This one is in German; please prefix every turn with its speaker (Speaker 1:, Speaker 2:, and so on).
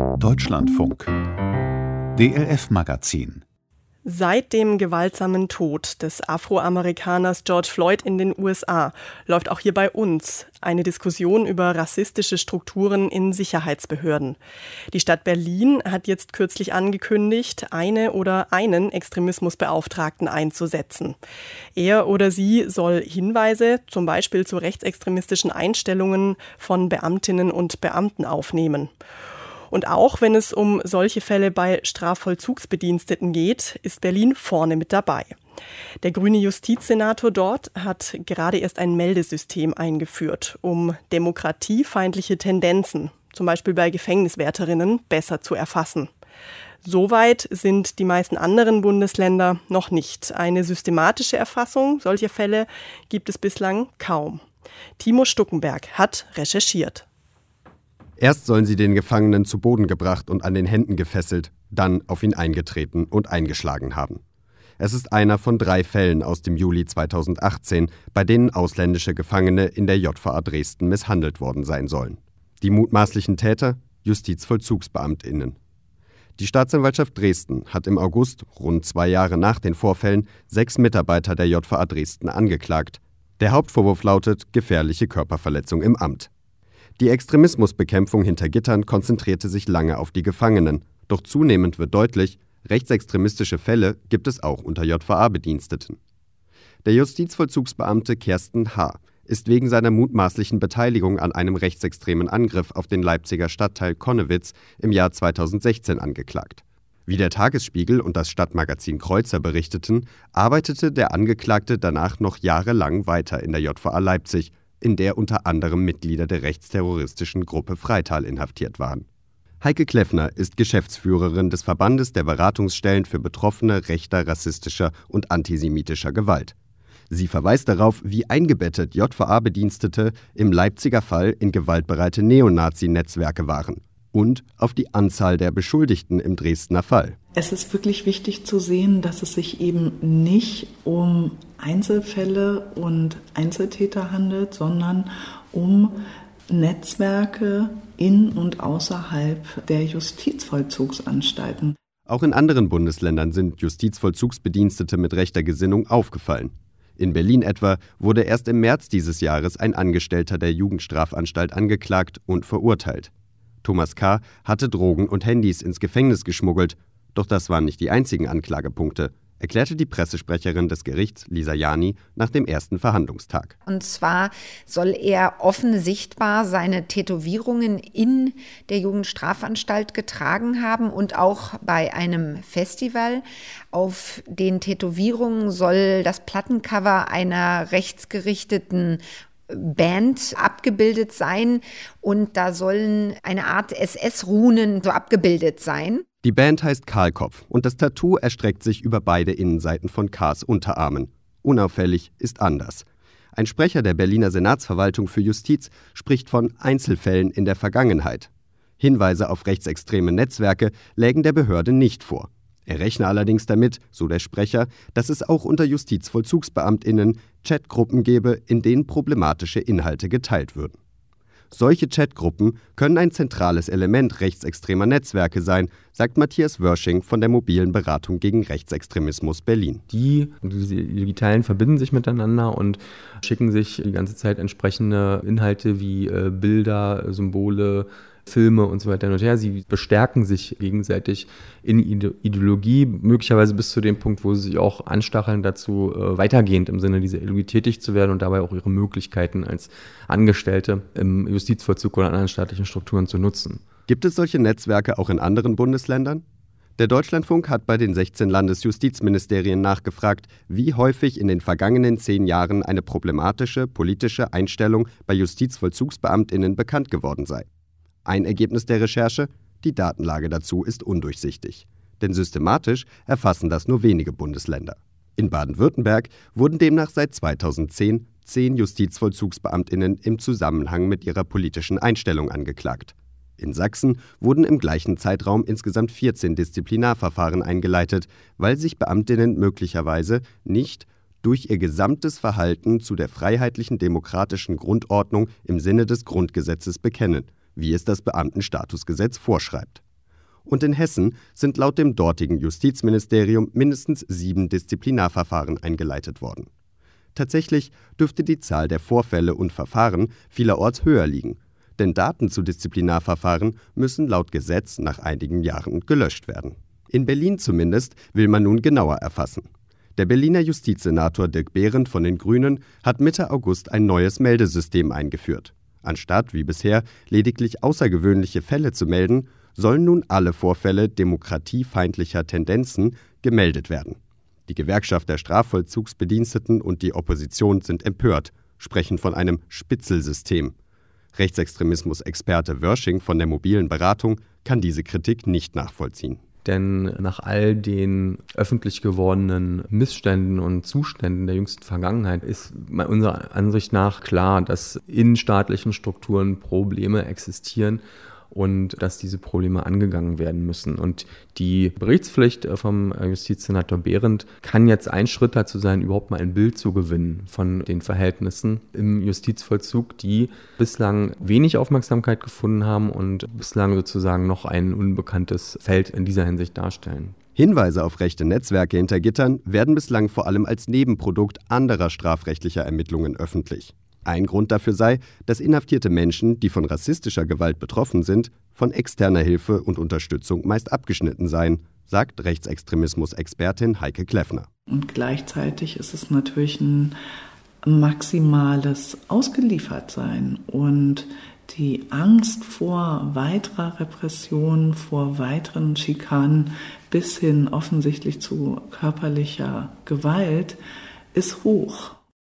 Speaker 1: Deutschlandfunk DLF-Magazin.
Speaker 2: Seit dem gewaltsamen Tod des Afroamerikaners George Floyd in den USA läuft auch hier bei uns eine Diskussion über rassistische Strukturen in Sicherheitsbehörden. Die Stadt Berlin hat jetzt kürzlich angekündigt, eine oder einen Extremismusbeauftragten einzusetzen. Er oder sie soll Hinweise, zum Beispiel zu rechtsextremistischen Einstellungen von Beamtinnen und Beamten aufnehmen. Und auch wenn es um solche Fälle bei Strafvollzugsbediensteten geht, ist Berlin vorne mit dabei. Der grüne Justizsenator dort hat gerade erst ein Meldesystem eingeführt, um demokratiefeindliche Tendenzen, zum Beispiel bei Gefängniswärterinnen, besser zu erfassen. Soweit sind die meisten anderen Bundesländer noch nicht. Eine systematische Erfassung solcher Fälle gibt es bislang kaum. Timo Stuckenberg hat recherchiert.
Speaker 3: Erst sollen sie den Gefangenen zu Boden gebracht und an den Händen gefesselt, dann auf ihn eingetreten und eingeschlagen haben. Es ist einer von 3 Fällen aus dem Juli 2018, bei denen ausländische Gefangene in der JVA Dresden misshandelt worden sein sollen. Die mutmaßlichen Täter? JustizvollzugsbeamtInnen. Die Staatsanwaltschaft Dresden hat im August, rund 2 Jahre nach den Vorfällen, 6 Mitarbeiter der JVA Dresden angeklagt. Der Hauptvorwurf lautet gefährliche Körperverletzung im Amt. Die Extremismusbekämpfung hinter Gittern konzentrierte sich lange auf die Gefangenen. Doch zunehmend wird deutlich, rechtsextremistische Fälle gibt es auch unter JVA-Bediensteten. Der Justizvollzugsbeamte Kersten H. ist wegen seiner mutmaßlichen Beteiligung an einem rechtsextremen Angriff auf den Leipziger Stadtteil Connewitz im Jahr 2016 angeklagt. Wie der Tagesspiegel und das Stadtmagazin Kreuzer berichteten, arbeitete der Angeklagte danach noch jahrelang weiter in der JVA Leipzig, in der unter anderem Mitglieder der rechtsterroristischen Gruppe Freital inhaftiert waren. Heike Kleffner ist Geschäftsführerin des Verbandes der Beratungsstellen für Betroffene rechter, rassistischer und antisemitischer Gewalt. Sie verweist darauf, wie eingebettet JVA-Bedienstete im Leipziger Fall in gewaltbereite Neonazi-Netzwerke waren und auf die Anzahl der Beschuldigten im Dresdner Fall.
Speaker 4: Es ist wirklich wichtig zu sehen, dass es sich eben nicht um Einzelfälle und Einzeltäter handelt, sondern um Netzwerke in und außerhalb der Justizvollzugsanstalten.
Speaker 3: Auch in anderen Bundesländern sind Justizvollzugsbedienstete mit rechter Gesinnung aufgefallen. In Berlin etwa wurde erst im März dieses Jahres ein Angestellter der Jugendstrafanstalt angeklagt und verurteilt. Thomas K. hatte Drogen und Handys ins Gefängnis geschmuggelt. Doch das waren nicht die einzigen Anklagepunkte, erklärte die Pressesprecherin des Gerichts, Lisa Jani, nach dem ersten Verhandlungstag.
Speaker 5: Und zwar soll er offen sichtbar seine Tätowierungen in der Jugendstrafanstalt getragen haben und auch bei einem Festival. Auf den Tätowierungen soll das Plattencover einer rechtsgerichteten Band abgebildet sein und da sollen eine Art SS-Runen so abgebildet sein.
Speaker 3: Die Band heißt Kahlkopf und das Tattoo erstreckt sich über beide Innenseiten von K's Unterarmen. Unauffällig ist anders. Ein Sprecher der Berliner Senatsverwaltung für Justiz spricht von Einzelfällen in der Vergangenheit. Hinweise auf rechtsextreme Netzwerke lägen der Behörde nicht vor. Er rechne allerdings damit, so der Sprecher, dass es auch unter JustizvollzugsbeamtInnen Chatgruppen gebe, in denen problematische Inhalte geteilt würden. Solche Chatgruppen können ein zentrales Element rechtsextremer Netzwerke sein, sagt Matthias Wörsching von der mobilen Beratung gegen Rechtsextremismus Berlin.
Speaker 6: Diese Digitalen verbinden sich miteinander und schicken sich die ganze Zeit entsprechende Inhalte wie Bilder, Symbole, Filme und so weiter und her. Sie bestärken sich gegenseitig in Ideologie, möglicherweise bis zu dem Punkt, wo sie sich auch anstacheln dazu, weitergehend im Sinne dieser Ideologie tätig zu werden und dabei auch ihre Möglichkeiten als Angestellte im Justizvollzug oder anderen staatlichen Strukturen zu nutzen.
Speaker 3: Gibt es solche Netzwerke auch in anderen Bundesländern? Der Deutschlandfunk hat bei den 16 Landesjustizministerien nachgefragt, wie häufig in den vergangenen 10 Jahren eine problematische politische Einstellung bei JustizvollzugsbeamtInnen bekannt geworden sei. Ein Ergebnis der Recherche: die Datenlage dazu ist undurchsichtig. Denn systematisch erfassen das nur wenige Bundesländer. In Baden-Württemberg wurden demnach seit 2010 10 JustizvollzugsbeamtInnen im Zusammenhang mit ihrer politischen Einstellung angeklagt. In Sachsen wurden im gleichen Zeitraum insgesamt 14 Disziplinarverfahren eingeleitet, weil sich Beamtinnen möglicherweise nicht durch ihr gesamtes Verhalten zu der freiheitlichen demokratischen Grundordnung im Sinne des Grundgesetzes bekennen, wie es das Beamtenstatusgesetz vorschreibt. Und in Hessen sind laut dem dortigen Justizministerium mindestens 7 Disziplinarverfahren eingeleitet worden. Tatsächlich dürfte die Zahl der Vorfälle und Verfahren vielerorts höher liegen. Denn Daten zu Disziplinarverfahren müssen laut Gesetz nach einigen Jahren gelöscht werden. In Berlin zumindest will man nun genauer erfassen. Der Berliner Justizsenator Dirk Behrendt von den Grünen hat Mitte August ein neues Meldesystem eingeführt. Anstatt wie bisher lediglich außergewöhnliche Fälle zu melden, sollen nun alle Vorfälle demokratiefeindlicher Tendenzen gemeldet werden. Die Gewerkschaft der Strafvollzugsbediensteten und die Opposition sind empört, sprechen von einem Spitzelsystem. Rechtsextremismus-Experte Wörsching von der mobilen Beratung kann diese Kritik nicht nachvollziehen.
Speaker 6: Denn nach all den öffentlich gewordenen Missständen und Zuständen der jüngsten Vergangenheit ist unserer Ansicht nach klar, dass in staatlichen Strukturen Probleme existieren und dass diese Probleme angegangen werden müssen. Und die Berichtspflicht vom Justizsenator Behrendt kann jetzt ein Schritt dazu sein, überhaupt mal ein Bild zu gewinnen von den Verhältnissen im Justizvollzug, die bislang wenig Aufmerksamkeit gefunden haben und bislang sozusagen noch ein unbekanntes Feld in dieser Hinsicht darstellen.
Speaker 3: Hinweise auf rechte Netzwerke hinter Gittern werden bislang vor allem als Nebenprodukt anderer strafrechtlicher Ermittlungen öffentlich. Ein Grund dafür sei, dass inhaftierte Menschen, die von rassistischer Gewalt betroffen sind, von externer Hilfe und Unterstützung meist abgeschnitten seien, sagt Rechtsextremismus-Expertin Heike Kleffner.
Speaker 4: Und gleichzeitig ist es natürlich ein maximales Ausgeliefertsein und die Angst vor weiterer Repression, vor weiteren Schikanen bis hin offensichtlich zu körperlicher Gewalt ist hoch.